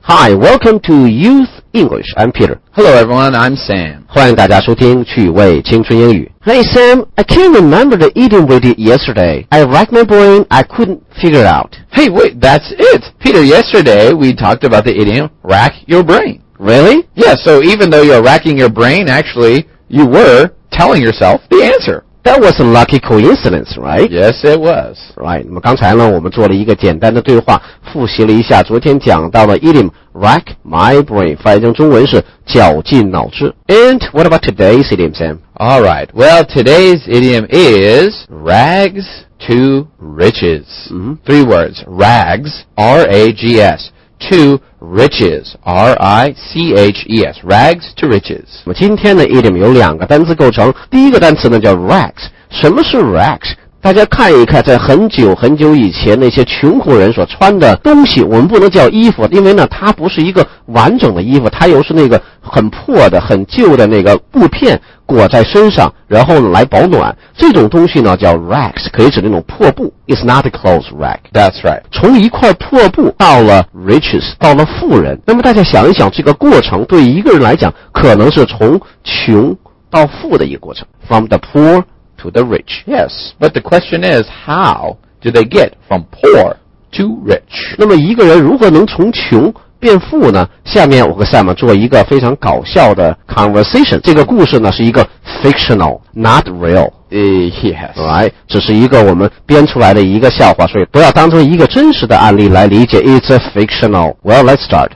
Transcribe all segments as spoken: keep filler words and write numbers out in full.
Hi, welcome to Youth English. I'm Peter. Hello everyone, I'm Sam. 欢迎大家收听趣味青春英语。Hey Sam, I can't remember the idiom we did yesterday. I racked my brain, I couldn't figure it out. Hey, wait, that's it. Peter, yesterday we talked about the idiom rack your brain. Really? Yeah, so even though you're racking your brain, actually, you were telling yourself the answer.That was a lucky coincidence, right? Yes, it was. Right. 那么刚才呢，我们做了一个简单的对话，复习了一下昨天讲到的 idiom rack my brain， 翻译成中文是绞尽脑汁。And what about today's idiom, Sam? All right. Well, today's idiom is rags to riches. Mm-hmm. Three words. Rags, R A G S.To riches, R I C H E S, rags to riches. 那么今天的 idiom 有两个单词构成，第一个单词呢叫 rags。什么是 rags？ 大家看一看，在很久很久以前那些穷苦人所穿的东西，我们不能叫衣服，因为呢它不是一个完整的衣服，它又是那个很破的很旧的那个布片裹在身上，然后呢来保暖，这种东西呢叫 rags， 可以指那种破布。 It's not a clothes rag. That's right. 从一块破布到了 riches， 到了富人。那么大家想一想，这个过程对一个人来讲可能是从穷到富的一个过程， From the poor to the rich. Yes, but the question is, how do they get from poor to rich? 那么一个人如何能从穷变富呢？下面我和 Sam 做一个非常搞笑的 conversation。 这个故事呢是一个 fictional, not real.Uh, yes. Right? 这是一个我们编出来的一个笑话，所以不要当成一个真实的案例来理解。It's a fictional. Well, let's start.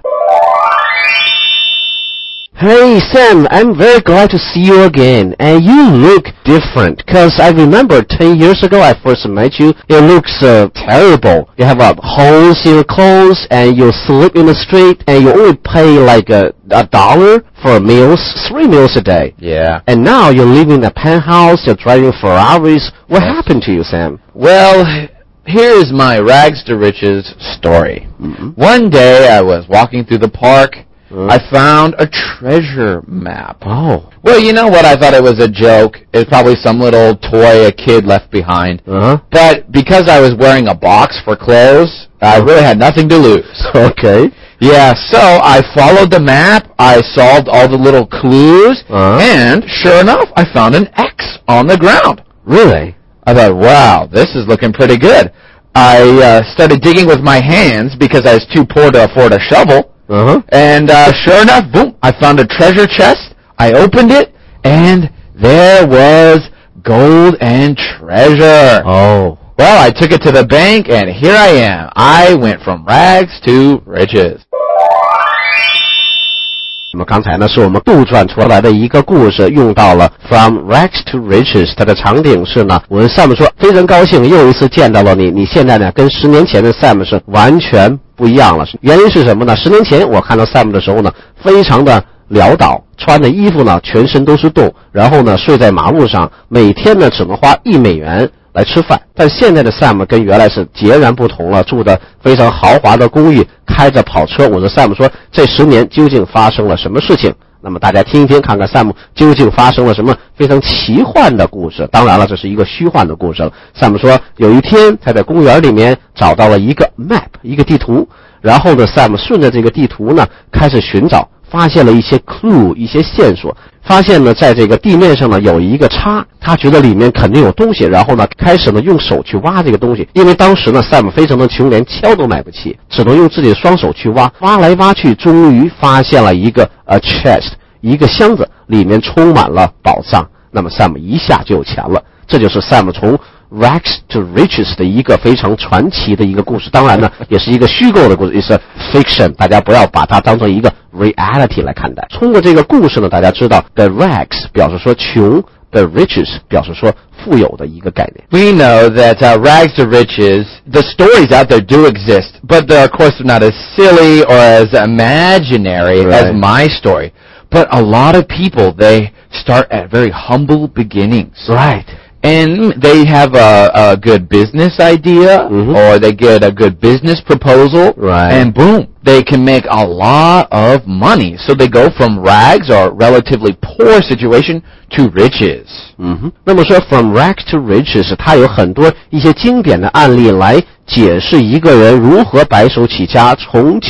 Hey Sam, I'm very glad to see you again, and you look different, because I remember ten years ago I first met you. It looks uh, terrible. You have uh, holes in your clothes, and you sleep in the street, and you only pay like a, a dollar for meals, three meals a day. Yeah. And now you live in a penthouse, you're driving Ferraris. What yes. happened to you, Sam? Well, here's my rags to riches story. Mm-hmm. One day I was walking through the park.Uh, I found a treasure map. Oh. Well, you know what? I thought it was a joke. It's probably some little toy a kid left behind. Uh-huh. But because I was wearing a box for clothes, I really had nothing to lose. Okay. Yeah, so I followed the map, I solved all the little clues, uh-huh. and sure enough, I found an X on the ground. Really? I thought, wow, this is looking pretty good. I uh, started digging with my hands because I was too poor to afford a shovel.Uh-huh. And uh, sure enough, boom, I found a treasure chest. I opened it, and there was gold and treasure. Oh. Well, I took it to the bank, and here I am. I went from rags to riches. 那么刚才呢是我们杜撰出来的一个故事，用到了 from rags to riches。 它的场景是呢，我们 Sam 说非常高兴又一次见到了你，你现在呢跟十年前的 Sam 是完全不一样了。原因是什么呢？十年前我看到 Sam 的时候呢，非常的潦倒，穿的衣服呢全身都是洞，然后呢睡在马路上，每天呢只能花一美元来吃饭。但现在的 Sam 跟原来是截然不同了，住的非常豪华的公寓，开着跑车。我的 Sam 说这十年究竟发生了什么事情？那么大家听一听，看看 Sam 究竟发生了什么非常奇幻的故事。当然了，这是一个虚幻的故事了。 Sam 说有一天他在公园里面找到了一个 map， 一个地图，然后呢 Sam 顺着这个地图呢开始寻找，发现了一些 clue， 一些线索。发现呢在这个地面上呢有一个叉，他觉得里面肯定有东西，然后呢开始呢用手去挖这个东西。因为当时呢 Sam 非常的穷，连锹都买不起，只能用自己的双手去挖，挖来挖去，终于发现了一个 a chest， 一个箱子，里面充满了宝藏。那么 Sam 一下就有钱了。这就是 Sam 从 rags to riches 的一个非常传奇的一个故事。当然呢也是一个虚构的故事， It's a fiction， 大家不要把它当成一个 reality 来看待。通过这个故事呢，大家知道 the rags 表示说穷， the riches 表示说富有的一个概念。 We know that uh, rags to riches, the stories out there do exist, but they're of course not as silly or as imaginary right. as my story. But a lot of people, they start at very humble beginnings. Right.And they have a, a good business idea, mm-hmm. or they get a good business proposal, right. and boom, they can make a lot of money. So they go from rags or relatively poor situation to riches. 嗯哼，那么说 from rags to riches， 它有很多一些经典的案例来解释一个人如何白手起家，从穷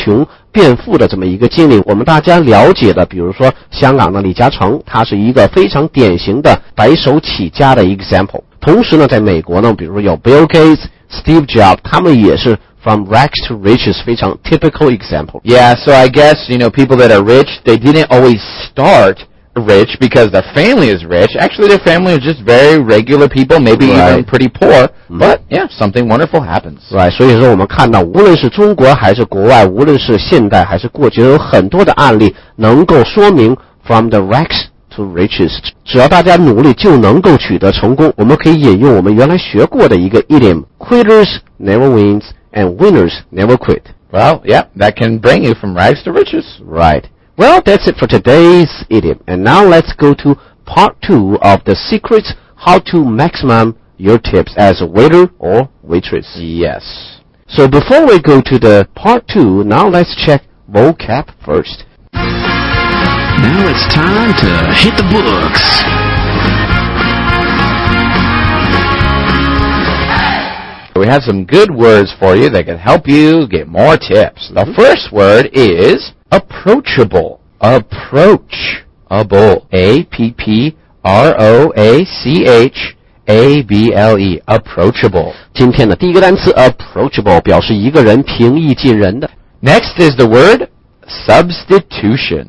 变富的这么一个经历。我们大家了解的，比如说香港的李嘉诚，他是一个非常典型的白手起家的 example。同时呢，在美国呢，比如说有 Bill Gates、Steve Jobs， 他们也是 from rags to riches 非常 typical example. Yeah, so I guess, you know, people that are rich, they didn't always start rich because their family is rich. Actually, their family is just very regular people, maybe right. even pretty poor. But, yeah, something wonderful happens. Right, 所以说我们看到，无论是中国还是国外，无论是现代还是过去，有很多的案例能够说明 from the rags to riches， 只要大家努力就能够取得成功。我们可以引用我们原来学过的一个 idiom， Quitters never wins and winners never quit. Well, yeah, that can bring you from rags to riches. Right.Well, that's it for today's idiom. And now let's go to part two of the secrets how to maximum your tips as a waiter or waitress. Yes. So before we go to the part two, now let's check vocab first. Now it's time to hit the books. We have some good words for you that can help you get more tips. The first word is approachable. Approachable. A P P R O A C H A B L E. Approachable. 今天的第一个单词 approachable 表示一个人平易近人的。 Next is the word substitution.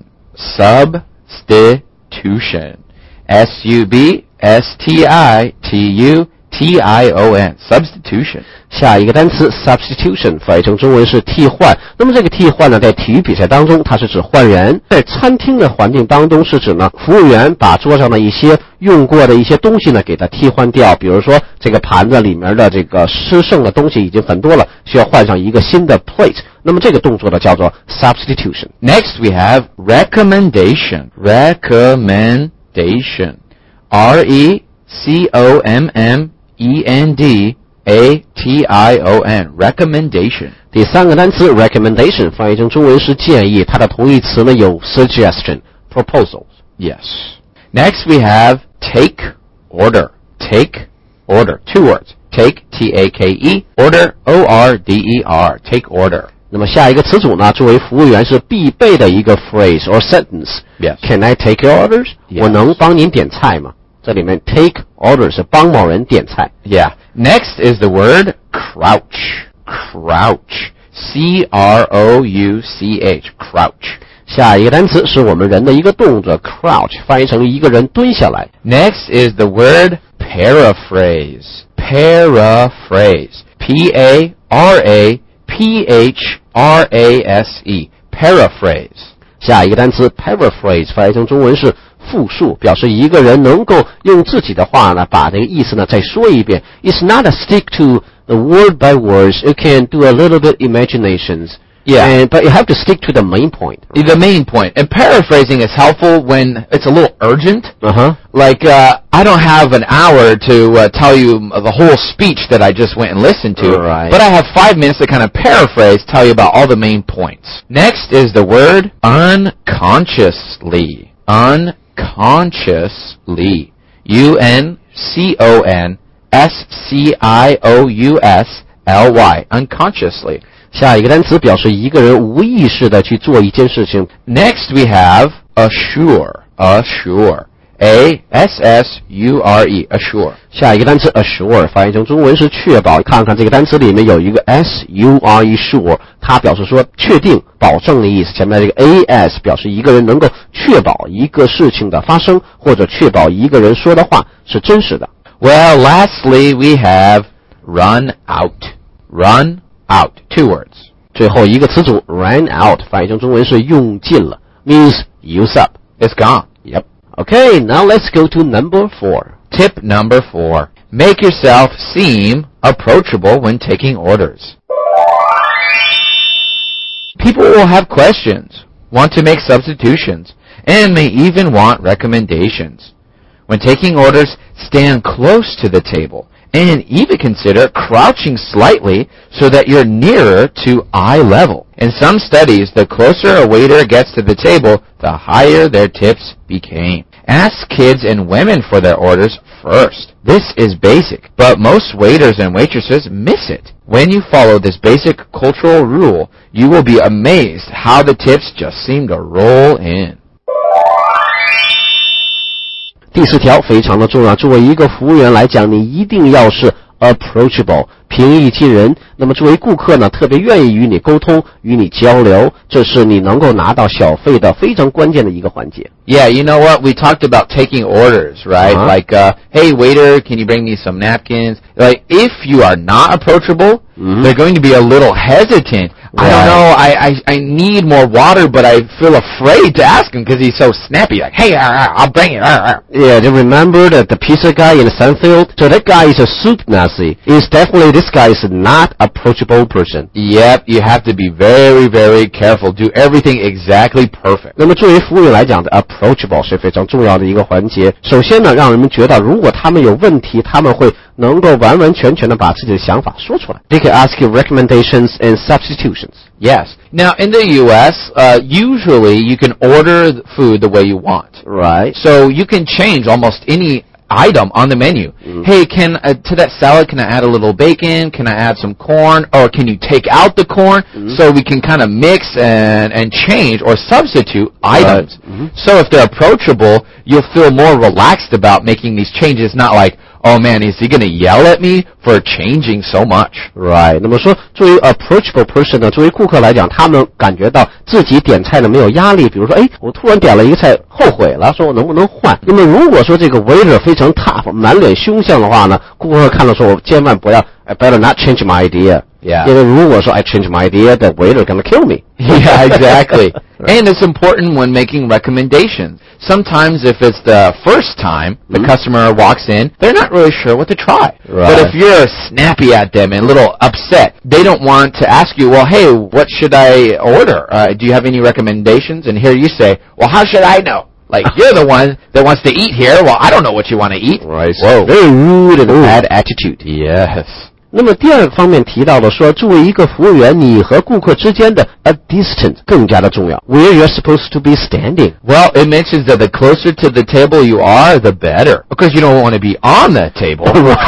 Substitution. S U B S T I T U T I O N. Substitution. 下一个单词 substitution 翻译成中文是替换。那么这个替换呢，在体育比赛当中它是指换人，在餐厅的环境当中是指呢，服务员把桌上的一些用过的一些东西呢给它替换掉，比如说这个盘子里面的这个吃剩的东西已经很多了，需要换上一个新的 plate， 那么这个动作呢叫做 substitution. Next we have recommendation. Recommendation. R E C O M M E N D A T I O N. Recommendation. 第三个单词 recommendation 翻译成中文是建议，它的同义词呢有 suggestion, proposals. Yes. Next we have take order. Take order. Two words. Take, T A K E, order, O R D E R. Take order. 那么下一个词组呢，作为服务员是必备的一个 phrase or sentence. Yes. Can I take your orders? Yes. 我能帮您点菜吗？这里面 take order 是帮某人点菜。 Yeah. Next is the word crouch. Crouch. C R O U C H. Crouch. 下一个单词是我们人的一个动作 crouch 翻译成一个人蹲下来。 Next is the word paraphrase. Paraphrase. P A R A P H R A S E. Paraphrase. 下一个单词 paraphrase 翻译成中文是复述，表示一个人能够用自己的话呢把这个意思呢再说一遍。 It's not a stick to the word by words. You can do a little bit imaginations. Yeah. And, but you have to stick to the main point. The main point. And paraphrasing is helpful when it's a little urgent. Uh-huh. Like, uh, I don't have an hour to uh, tell you the whole speech that I just went and listened to. Right. But I have five minutes to kind of paraphrase, tell you about all the main points. Next is the word unconsciously. Unconsciously. U N C O N S C I O U S L Y. Unconsciously. 下一个单词表示一个人无意识的去做一件事情。 Next we have assure. Assure. A S S U R E. Assure. 下一个单词 assure 翻译成中文是确保。看看这个单词里面有一个 S U R E sure， 它表示说确定、保证的意思。前面这个 A S 表示一个人能够确保一个事情的发生，或者确保一个人说的话是真实的。 Well, lastly we have run out. Run out. Two words. 最后一个词组 run out 翻译成中文是用尽了 means use up. It's gone. Yep. Okay, now let's go to number four. Tip number four. Make yourself seem approachable when taking orders. People will have questions, want to make substitutions, and may even want recommendations. When taking orders, stand close to the table and even consider crouching slightly so that you're nearer to eye level. In some studies, the closer a waiter gets to the table, the higher their tips became. Ask kids and women for their orders first. This is basic, but most waiters and waitresses miss it. When you follow this basic cultural rule, you will be amazed how the tips just seem to roll in. 第四条非常的重要，作为一个服务员来讲，你一定要是 approachable， 平易近人。那么作为顾客呢，特别愿意与你沟通，与你交流，这是你能够拿到小费的非常关键的一个环节。 Yeah, you know what? We talked about taking orders, right? Uh-huh. Like, uh, hey, waiter, can you bring me some napkins? Like, if you are not approachable, mm-hmm. they're going to be a little hesitant. Right. I don't know, I, I I need more water, but I feel afraid to ask him because he's so snappy. Like, hey, uh, I'll bring it. Uh, uh. Yeah, they remember that the pizza guy in Seinfeld? So that guy is a soup Nazi. Is definitely, this guy is not approachable person. Yep, you have to be very, very careful. Do everything exactly perfect. 那么作为服务员来讲的 approachable 是非常重要的一个环节。首先呢，让人们觉得如果他们有问题，他们会能够完完全全的把自己的想法说出来。They can ask you recommendations and substitutions. Yes. Now, in the U S, uh, usually you can order food the way you want. Right. So you can change almost any item on the menu. Mm. Hey, can uh, to that salad, can I add a little bacon? Can I add some corn? Or can you take out the corn? Mm. So we can kind of mix and, and change or substitute items. Right. Mm-hmm. So if they're approachable, you'll feel more relaxed about making these changes, not like, oh man, is he going to yell at me for changing so much? Right. 那么说，作为 approachable person 呢，作为顾客来讲，他们感觉到自己点菜呢没有压力。比如说，哎，我突然点了一个菜，后悔了，说我能不能换？那么如果说这个 waiter 非常 tough， 满脸凶相的话呢，顾客看了说，我千万不要 ，I better not change my idea. Yeah. 因为如果说 I change my idea, the waiter gonna kill me. Yeah, exactly. And it's important when making recommendations. Sometimes if it's the first time the mm-hmm. customer walks in, they're not really sure what to try. Right. But if you're snappy at them and a little upset, they don't want to ask you, well, hey, what should I order? Uh, do you have any recommendations? And here you say, well, how should I know? Like, you're the one that wants to eat here. Well, I don't know what you want to eat. Right. Whoa. Very rude and Ooh. Bad attitude. Yes. 那么第二个方面提到的说，作为一个服务员，你和顾客之间的 a distance 更加的重要。Where you're supposed to be standing. Well, it mentions that the closer to the table you are, the better. Because you don't want to be on that table.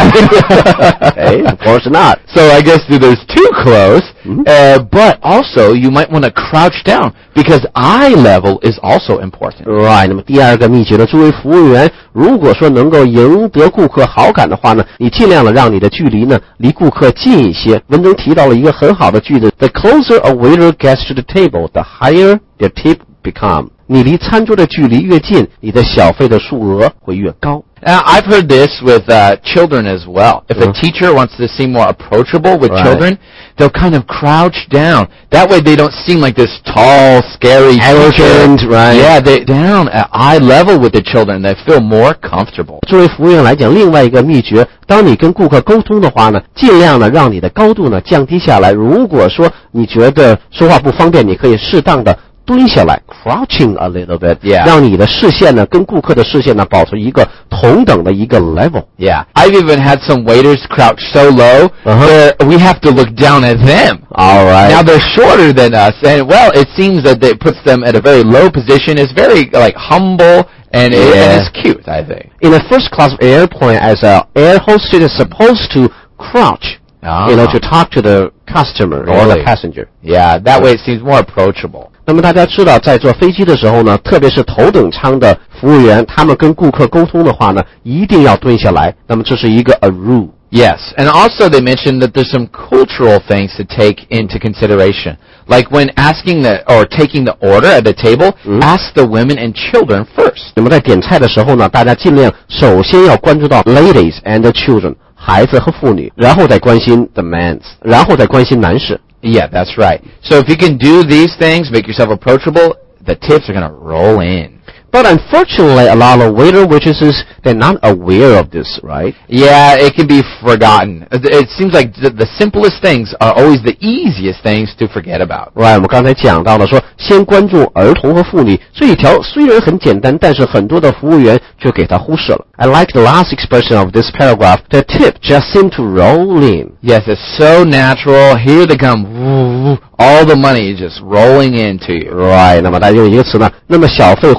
Right. Okay, of course not. So I guess there's too close. Mm-hmm. Uh, but also, you might want to crouch down because eye level is also important. Right. 那么第二个秘诀呢，作为服务员，如果说能够赢得顾客好感的话呢，你尽量的让你的距离呢离顾客近一些。文中提到了一个很好的句子 ：The closer a waiter gets to the table, the higher their tip become. 你离餐桌的距离越近，你的小费的数额会越高。 Now, I've heard this with uh, children as well. If uh-huh. a teacher wants to seem more approachable with right. children, they'll kind of crouch down. That way they don't seem like this tall, scary arrogant, teacher. Right. Yeah, they down at eye level with the children. They feel more comfortable. 作为服务员来讲，另外一个秘诀，当你跟顾客沟通的话呢，尽量的让你的高度呢降低下来。如果说你觉得说话不方便，你可以适当的蹲下来 ，crouching a little bit， yeah. 让你的视线呢跟顾客的视线呢保持一个同等的一个 level。 Yeah, I've even had some waiters crouch so low uh-huh. that we have to look down at them. All right. Now they're shorter than us, and well, it seems that it puts them at a very low position. It's very like humble. And, yeah. it, and it's cute, I think. In a first class airplane, as an air hostess is supposed to crouch, uh-huh. you know, to talk to the customer really? or the passenger. Yeah, that way it seems more approachable. 那么大家知道，在坐飞机的时候呢，特别是头等舱的服务员，他们跟顾客沟通的话呢，一定要蹲下来。那么这是一个 a rule. Yes, and also they mentioned that there's some cultural things to take into consideration. Like when asking the or taking the order at the table, mm-hmm. ask the women and children first. 那么在点菜的时候呢，大家尽量首先要关注到 ladies and children， 孩子和妇女，然后再关心 the men， 然后再关心男士。 Yeah, that's right. So if you can do these things, make yourself approachable, the tips are going to roll in. But unfortunately, a lot of waiter waitresses, they're not aware of this, right? Yeah, it can be forgotten. It seems like the, the simplest things are always the easiest things to forget about. Right, 我们刚才讲到了说，先关注儿童和妇女，这一条虽然很简单，但是很多的服务员却给它忽视了。I like the last expression of this paragraph. The tip just seemed to roll in. Yes, it's so natural. Here they come. All the money is just rolling into you. Right, 那么大家用一个词呢，那么小费会源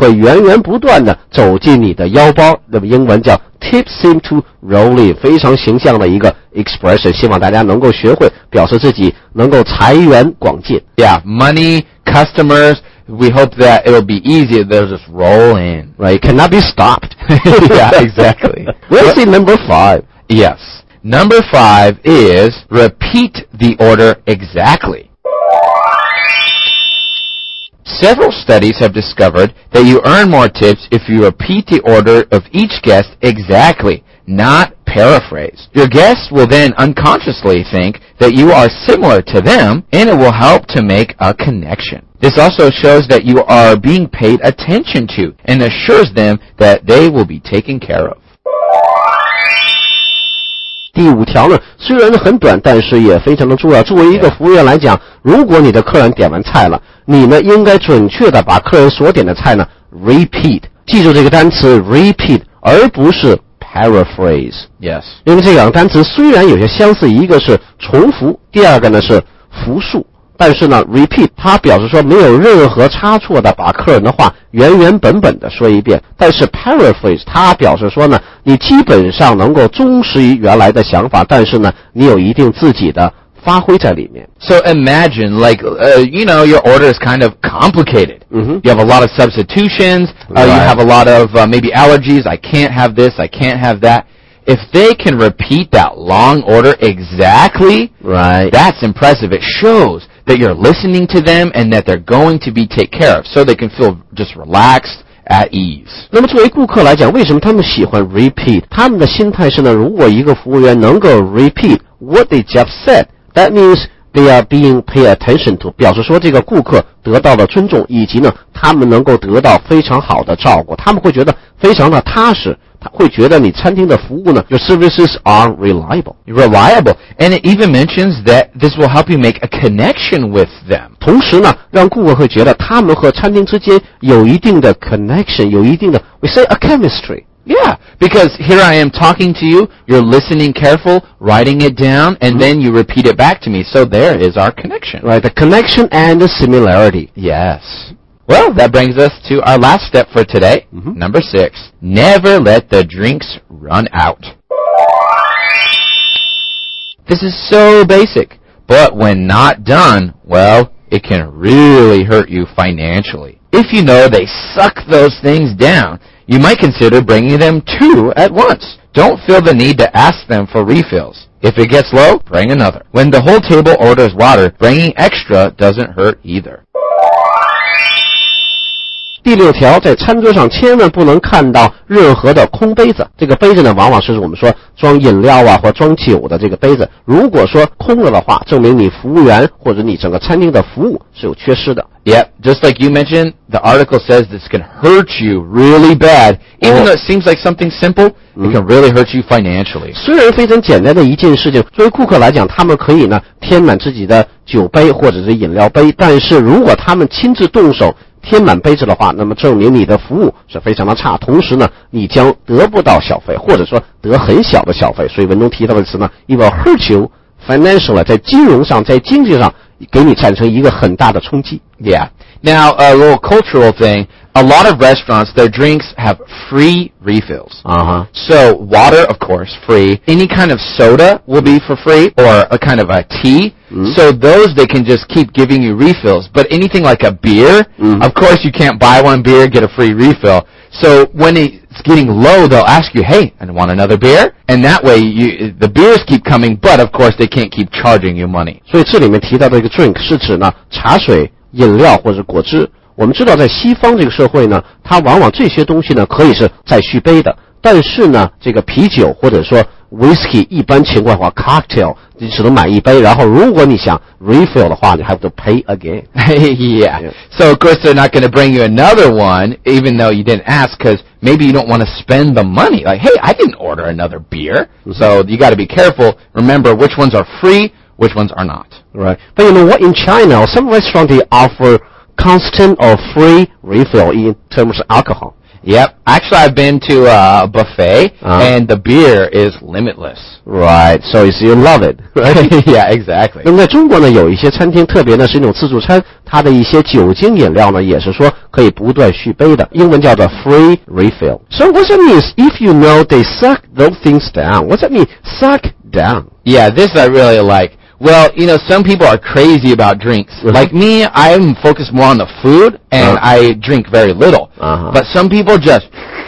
源不断的走进你的腰包，那么英文叫 tips seem to roll in， 非常形象的一个 expression， 希望大家能够学会表示自己能够财源广进。 Yeah, money, customers, we hope that it'll be easy. They'll just roll in. Right, cannot be stopped. Yeah, exactly. We'll see number five. Yes. Number five is repeat the order exactly. Several studies have discovered that you earn more tips if you repeat the order of each guest exactly, not paraphrase. Your guests will then unconsciously think that you are similar to them, and it will help to make a connection. This also shows that you are being paid attention to and assures them that they will be taken care of. 第五条呢，虽然很短，但是也非常的重要。作为一个服务员来讲，如果你的客人点完菜了，你呢应该准确的把客人所点的菜呢 repeat， 记住这个单词 repeat， 而不是 paraphrase。 Yes. 因为这两个单词虽然有些相似，一个是重复，第二个呢是复述，但是呢 repeat 它表示说没有任何差错的把客人的话原原本本的说一遍，但是 paraphrase 它表示说呢你基本上能够忠实于原来的想法，但是呢你有一定自己的发挥在里面。 So imagine, like, uh, you know, your order is kind of complicated. Mm-hmm. You have a lot of substitutions. Uh, Right. You have a lot of uh, maybe allergies. I can't have this. I can't have that. If they can repeat that long order exactly, Right. that's impressive. It shows that you're listening to them and that they're going to be taken care of, so they can feel just relaxed, at ease. 那么作为顾客来讲，为什么他们喜欢 repeat？ 他们的心态是呢，如果一个服务员能够 repeat what they just said, that means they are being paid attention to， 表示说这个顾客得到了尊重，以及呢他们能够得到非常好的照顾，他们会觉得非常的踏实，他会觉得你餐厅的服务呢 your services are reliable. Reliable. And it even mentions that this will help you make a connection with them. 同时呢让顾客会觉得他们和餐厅之间有一定的 connection， 有一定的 we say a chemistry. Yeah, because here I am talking to you, you're listening careful, writing it down, and mm-hmm. then you repeat it back to me. So there is our connection. Right, the connection and the similarity. Yes. Well, that brings us to our last step for today. Mm-hmm. Number six, never let the drinks run out. This is so basic, but when not done, well, it can really hurt you financially. If you know they suck those things down, you might consider bringing them two at once. Don't feel the need to ask them for refills. If it gets low, bring another. When the whole table orders water, bringing extra doesn't hurt either. 第六条，在餐桌上千万不能看到任何的空杯子。这个杯子呢，往往是我们说装饮料啊或装酒的这个杯子。如果说空了的话，证明你服务员或者你整个餐厅的服务是有缺失的。 Yeah, just like you mentioned, the article says this can hurt you really bad. Even oh. though it seems like something simple, mm. it can really hurt you financially. 虽然非常简单的一件事情，作为顾客来讲，他们可以呢填满自己的酒杯或者是饮料杯，但是如果他们亲自动手填满杯子的话，那么证明你的服务是非常的差，同时呢你将得不到小费，或者说得很小的小费。所以文中提到的词呢 it will hurt you financially， 在金融上在经济上给你产生一个很大的冲击。 Yeah. Now, a little cultural thing, a lot of restaurants, their drinks have free refills. Uh-huh. So water, of course, free. Any kind of soda will be for free, or a kind of a tea. Mm-hmm. So those they can just keep giving you refills. But anything like a beer, mm-hmm. of course you can't buy one beer, get a free refill. So when it's getting low, they'll ask you, hey, I want another beer? And that way you, the beers keep coming, but of course they can't keep charging you money. 所以这里面提到的一个 drink 是指呢茶水、饮料或者果汁。我们知道在西方这个社会呢，它往往这些东西呢可以是再续杯的，但是呢这个啤酒或者说 whisky 一般情况下 cocktail 你只能买一杯，然后如果你想 refill 的话，你 have to pay again. yeah. yeah. So of course they're not going to bring you another one even though you didn't ask, because maybe you don't want to spend the money. Like, hey, I didn't order another beer. Mm-hmm. So you got to be careful. Remember which ones are free, which ones are not. Right. But you know what? In China, some restaurants they offer constant or free refill in terms of alcohol. Yep. Actually, I've been to a buffet, uh-huh. and the beer is limitless. Right. So you love it, right? Yeah, exactly. 那么在中国呢，有一些餐厅，特别呢是一种自助餐，它的一些酒精饮料呢，也是说可以不断续杯的，英文叫做 free refill. So what that means, if you know they suck those things down, what's that mean, suck down? Yeah, this I really like. Well, you know, some people are crazy about drinks. Mm-hmm. Like me, I'm focused more on the food, and uh-huh. I drink very little. Uh-huh. But some people just,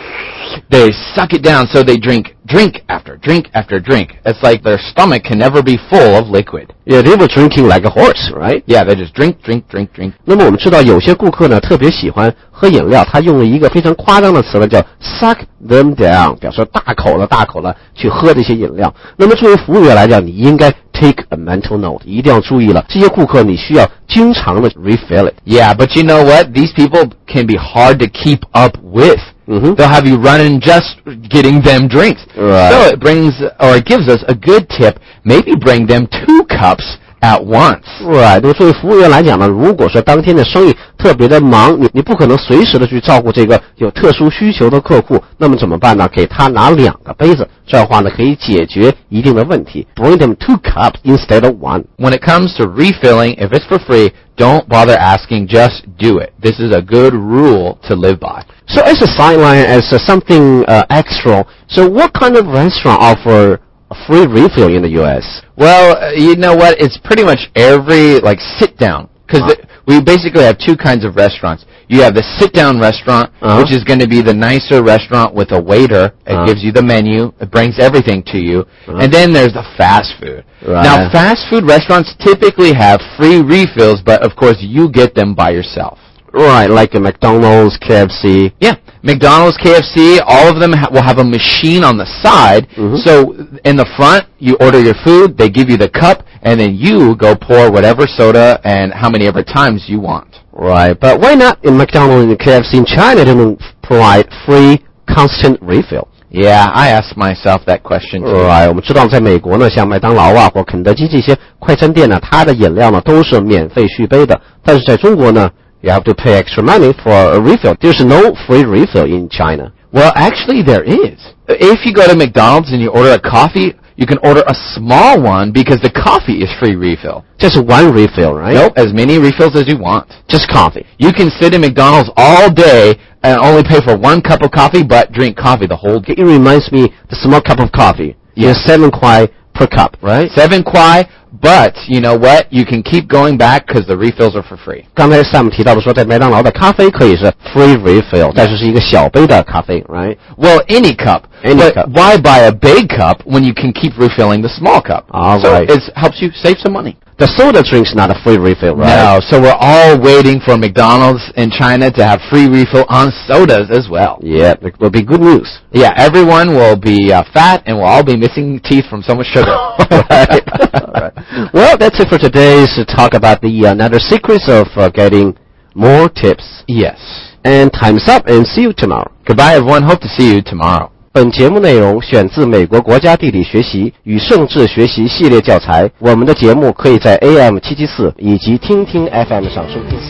they suck it down, so they drink drink after drink after drink. It's like their stomach can never be full of liquid. Yeah, they were drinking like a horse, right? Yeah, they just drink, drink, drink, drink. 那么我们知道有些顾客呢特别喜欢喝饮料，他用了一个非常夸张的词呢，叫 suck them down， 表示大口了大口了去喝这些饮料。那么作为服务员来讲，你应该 take a mental note， 一定要注意了，这些顾客你需要经常的 refill it. Yeah, but you know what? These people can be hard to keep up with.Mm-hmm. They'll have you running just getting them drinks. Right. So it brings, or it gives us a good tip, maybe bring them two cups at once. Right. 对，作为服务员来讲呢，如果说当天的生意特别的忙，你你不可能随时的去照顾这个有特殊需求的客户，那么怎么办呢？给他拿两个杯子，这样的话呢可以解决一定的问题。Bring them two cups instead of one. When it comes to refilling, if it's for free, don't bother asking, just do it. This is a good rule to live by. So as a sideline, as uh, something uh, extra, so what kind of restaurant offer a free refill in the U S? Well, uh, you know what? It's pretty much every, like, sit-down. Because uh-huh. we basically have two kinds of restaurants. You have the sit-down restaurant, uh-huh. which is going to be the nicer restaurant with a waiter. It uh-huh. gives you the menu. It brings everything to you. Uh-huh. And then there's the fast food. Right. Now, fast food restaurants typically have free refills, but, of course, you get them by yourself. Right, like a McDonald's, K F C. Yeah, McDonald's, K F C, all of them ha- will have a machine on the side. Mm-hmm. So in the front, you order your food, they give you the cup, and then you go pour whatever soda and how many ever times you want. Right, but why not in McDonald's and K F C in China they don't provide free constant refill? Yeah, I asked myself that question too. Right, 我们知道在美国呢，像麦当劳啊或肯德基这些快餐店呢，它的饮料呢都是免费续杯的，但是在中国呢，you have to pay extra money for a refill. There's no free refill in China. Well, actually there is. If you go to McDonald's and you order a coffee, you can order a small one because the coffee is free refill. Just one refill, right? Nope, as many refills as you want. Just coffee. You can sit in McDonald's all day and only pay for one cup of coffee, but drink coffee the whole day. It reminds me the small cup of coffee. Yeah. It's seven kwai per cup, right? Seven kwai. But, you know what? You can keep going back because the refills are for free. 刚才 Sam 提到的说，在麦当劳的咖啡可以是 free refill， 但是是一个小杯的咖啡 ，right? Well, any cup. Any but cup. Why buy a big cup when you can keep refilling the small cup? All so right. it helps you save some money. The soda drink's not a free refill, right? No, so we're all waiting for McDonald's in China to have free refill on sodas as well. Yeah, it will be good news. Yeah, everyone will be uh, fat and we'll all be missing teeth from so much sugar. Right. Right. Well, that's it for today's talk about the another secrets of uh, getting more tips. Yes. And time's up, and see you tomorrow. Goodbye, everyone. Hope to see you tomorrow. 本节目内容选自美国国家地理学习与政治学习系列教材。我们的节目可以在 A M 七七四以及听听 F M 上收听。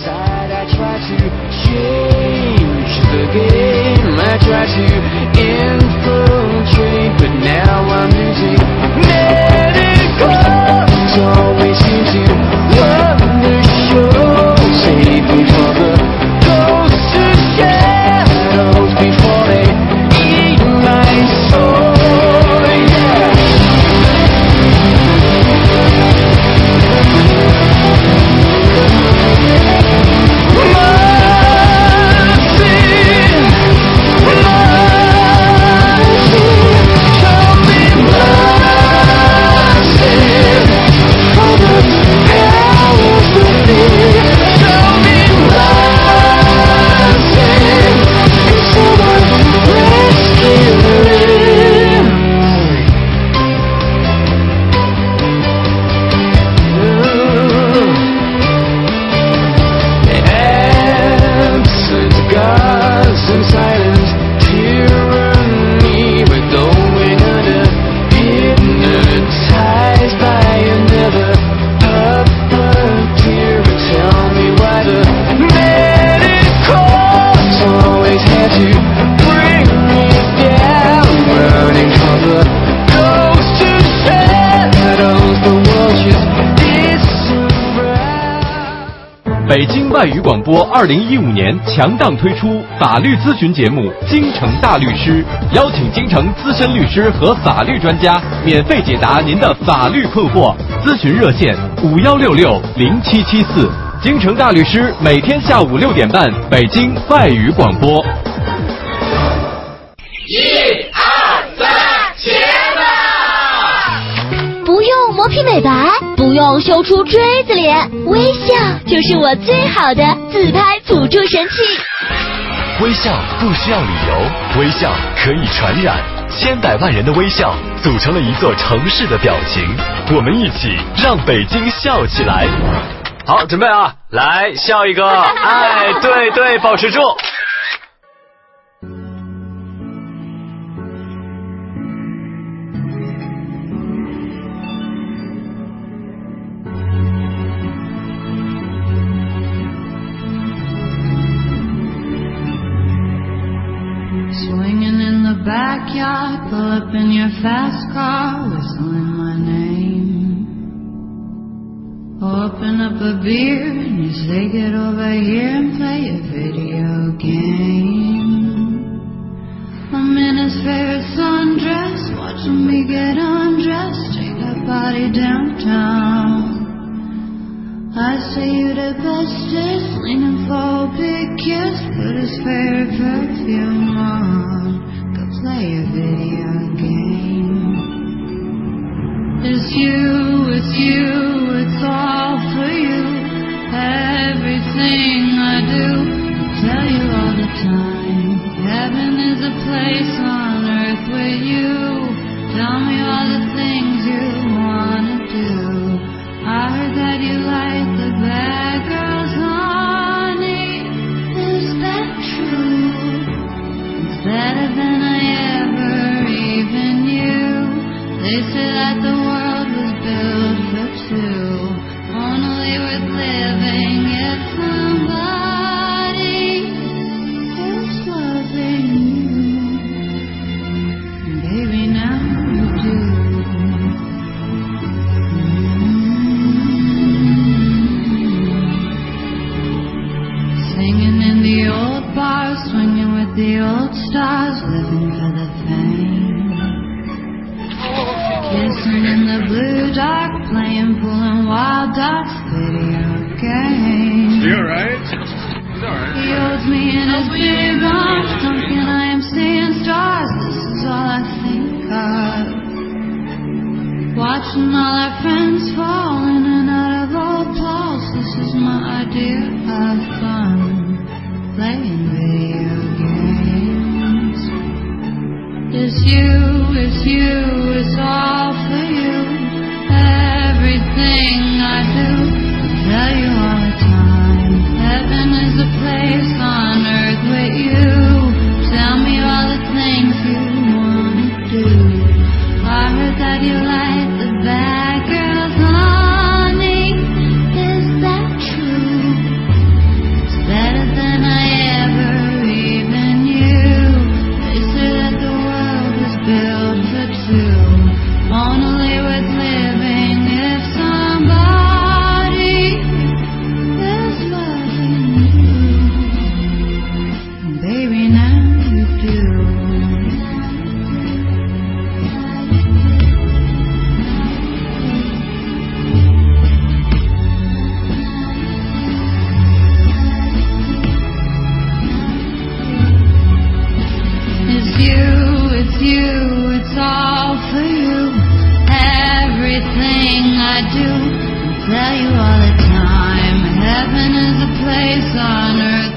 外语广播二零一五年强档推出法律咨询节目《京城大律师》，邀请京城资深律师和法律专家免费解答您的法律困惑。咨询热线五幺六六零七七四。京城大律师每天下午六点半，北京外语广播。 一二三，起吧！ 不用磨皮美白，不用修出锥子脸，微笑就是我最好的自拍辅助神器。 微笑不需要理由，微笑可以传染。千百万人的微笑组成了一座城市的表情，我们一起让北京笑起来。 好，准备啊，来笑一个，哎，对对，保持住。 Swinging in the backyard, pull up in your fast car, whistling my name. Open up a beer and you say get over here and play a video game. I'm in his favorite sundress, watching me get undressed, take that body downtown. I say you the bestest, leaning for a big kiss, put his favorite perfume on, go play a video game. It's you, it's you, it's all for you. Everything I do, I tell you all the time. Heaven is a place on earth with you. Tell me all the things you wanna do. I heard that you like the bad girls, honey. Is that true? It's better than I ever even knew. They say that the world was built for two, only worth living if somebody is loving you. Baby, now you do. Singing in the old bars, swinging with the old stars, living for the fame. Kissing in the blue dark, playing pool and wild dogs, video games. You alright? It's alright. He holds me in his big arms, thinking I am seeing stars. This is all I think of. Watching all our friends fall in and out of old balls. This is my idea of fun, playing video games. It's you, it's you, it's all for you. Everything I do, I tell you all the time. Heaven is a place on earth with you. Tell me all the things you wanna do. I heard that you like the bad girls, honey. Is that true? It's better than I ever even knew. They say that the world was built for two, only worth living if somebody is loving you. Baby, now you do. You, it's all for you. Everything I do, I tell you all the time. Heaven is a place on earth